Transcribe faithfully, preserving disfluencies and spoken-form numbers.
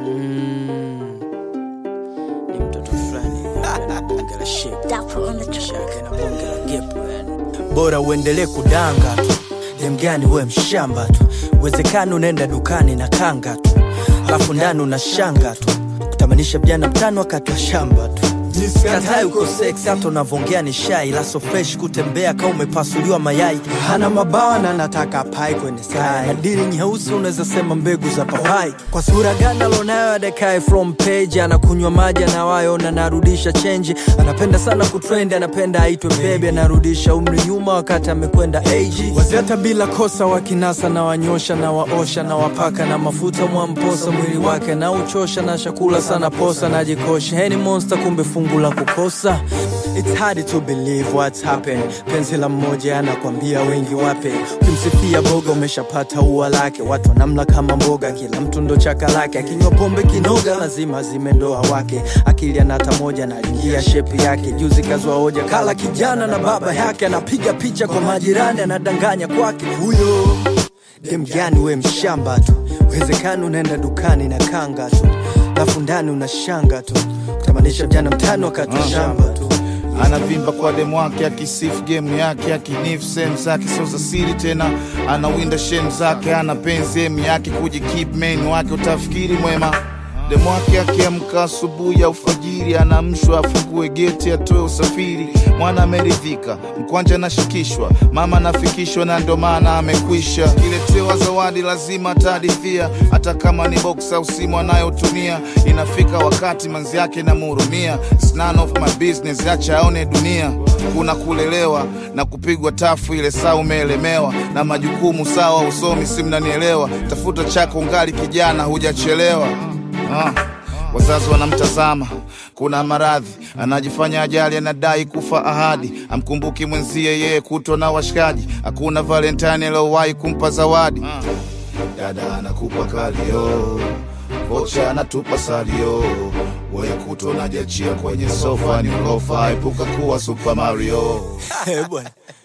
Mm. Ni mtoto fulani bonge la shape na bonge la gepo yani. Bora uendelee kudanga tu, dem gani we mshamba tu. Uwezekano unaenda dukani na kanga tu, alafu ndani unashanga tu. Kutamanisha vijana mtano wakati wa shamba tu. Katai uko sex hata unavongea ni shy. La so fresh kutembea kama umepasuliwa mayai. Hana mabawa na nataka pai kwenye sky. Na dili nyeusi unaweza sema mbegu za papai. Kwa sura gani alonayo adekai from page. Anakunywa maji na wayo na narudisha change. Anapenda sana kutrend, anapenda aitwe baby. Anarudisha umri nyuma wakati amekwenda age. Wazeta bila kosa wakinasa na wanyosha na waosha na wapaka na mafuta mwamposa mwili wake na uchosha na shakula sana posa na jikosha. Heni monster kumbe fungu la kukosa. It's hard to believe what's happened. Penzi la mmoja anakuambia wengi wape. Ukimsifia boga umeshapata ua lake. Watu wanamla kama mboga, kila mtu ndo chaka lake. Akinywa pombe kinoga lazima zimendoa wake. Akili anata moja na lingia shape yake. Juzi kazwa hoja kala kijana na baba yake. Anapiga picha kwa majirani anadanganya kwake. Huyo dem gani we mshamba tu. Uwezekano unaenda dukani na kanga tu, alafu ndani unashanga tu. Kutamanisha vijana mtano wakati wa shamba tu. Anavimba kwa demu wake, akisifu game yake, akinifu sehemu zake sio za siri tena. Anawinda shame zake, ana penzi emi yake kujikeep main wake utafikiri mwema. Demu wake akiamka asubuhi ya ufajiri, anamshwa afungue geti atoe usafiri. Mwana ameridhika, mkwanja anashikishwa, mama nafikishwa na ndo maana amekwisha. Kiletewa zawadi lazima atadithia, hata kama ni box au simu anayotumia. Inafika wakati manzi yake na mhurumia. It's none of my business, acha aone dunia. Kuna kulelewa na kupigwa tafu ile saa umeelemewa. Na majukumu sawa usomi si mnanielewa. Tafuta chako ngali kijana hujachelewa. Ah, wazazi wanamtazama, kuna maradhi, anajifanya ajali, anadai kufa ahadi. Amkumbuki mwenzie yeye kutwa na washikaji. Hakuna Valentine alowahi kumpa zawadi. Dada anakupa kalio, vocha anatupa salio. Wewe kutwa unajachia kwenye sofa ni ulofa. Epuka kuwa Super Mario. Eh bwana.